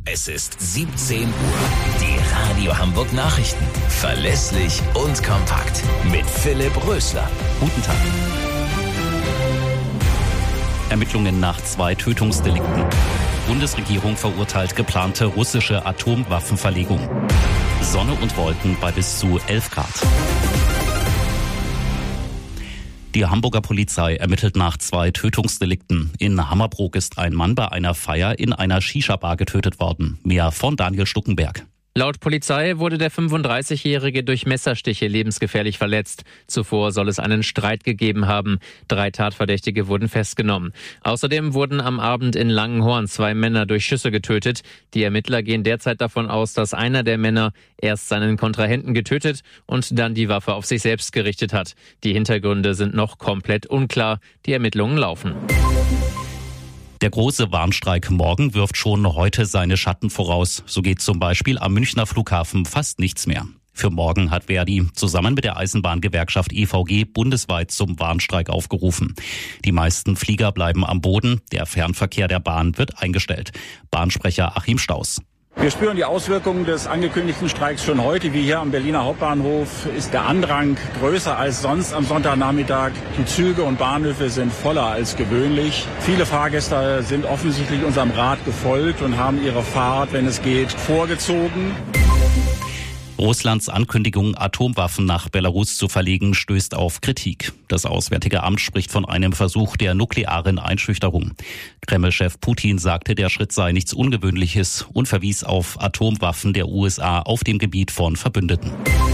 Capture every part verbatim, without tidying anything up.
Es ist siebzehn Uhr. Die Radio Hamburg Nachrichten. Verlässlich und kompakt. Mit Philipp Rösler. Guten Tag. Ermittlungen nach zwei Tötungsdelikten. Bundesregierung verurteilt geplante russische Atomwaffenverlegung. Sonne und Wolken bei bis zu elf Grad. Die Hamburger Polizei ermittelt nach zwei Tötungsdelikten. In Hammerbrook ist ein Mann bei einer Feier in einer Shisha-Bar getötet worden. Mehr von Daniel Stuckenberg. Laut Polizei wurde der fünfunddreißigjährige durch Messerstiche lebensgefährlich verletzt. Zuvor soll es einen Streit gegeben haben. Drei Tatverdächtige wurden festgenommen. Außerdem wurden am Abend in Langenhorn zwei Männer durch Schüsse getötet. Die Ermittler gehen derzeit davon aus, dass einer der Männer erst seinen Kontrahenten getötet und dann die Waffe auf sich selbst gerichtet hat. Die Hintergründe sind noch komplett unklar. Die Ermittlungen laufen. Der große Warnstreik morgen wirft schon heute seine Schatten voraus. So geht zum Beispiel am Münchner Flughafen fast nichts mehr. Für morgen hat Verdi zusammen mit der Eisenbahngewerkschaft E V G bundesweit zum Warnstreik aufgerufen. Die meisten Flieger bleiben am Boden, der Fernverkehr der Bahn wird eingestellt. Bahnsprecher Achim Staus. Wir spüren die Auswirkungen des angekündigten Streiks schon heute. Wie hier am Berliner Hauptbahnhof ist der Andrang größer als sonst am Sonntagnachmittag. Die Züge und Bahnhöfe sind voller als gewöhnlich. Viele Fahrgäste sind offensichtlich unserem Rat gefolgt und haben ihre Fahrt, wenn es geht, vorgezogen. Russlands Ankündigung, Atomwaffen nach Belarus zu verlegen, stößt auf Kritik. Das Auswärtige Amt spricht von einem Versuch der nuklearen Einschüchterung. Kreml-Chef Putin sagte, der Schritt sei nichts Ungewöhnliches und verwies auf Atomwaffen der U S A auf dem Gebiet von Verbündeten.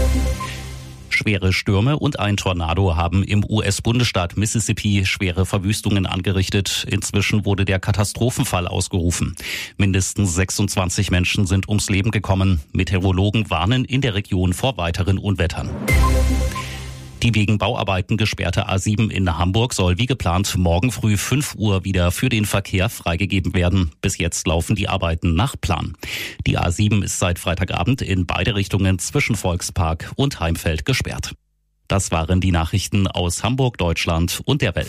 Schwere Stürme und ein Tornado haben im U S-Bundesstaat Mississippi schwere Verwüstungen angerichtet. Inzwischen wurde der Katastrophenfall ausgerufen. Mindestens sechsundzwanzig Menschen sind ums Leben gekommen. Meteorologen warnen in der Region vor weiteren Unwettern. Die wegen Bauarbeiten gesperrte A sieben in Hamburg soll wie geplant morgen früh fünf Uhr wieder für den Verkehr freigegeben werden. Bis jetzt laufen die Arbeiten nach Plan. Die A sieben ist seit Freitagabend in beide Richtungen zwischen Volkspark und Heimfeld gesperrt. Das waren die Nachrichten aus Hamburg, Deutschland und der Welt.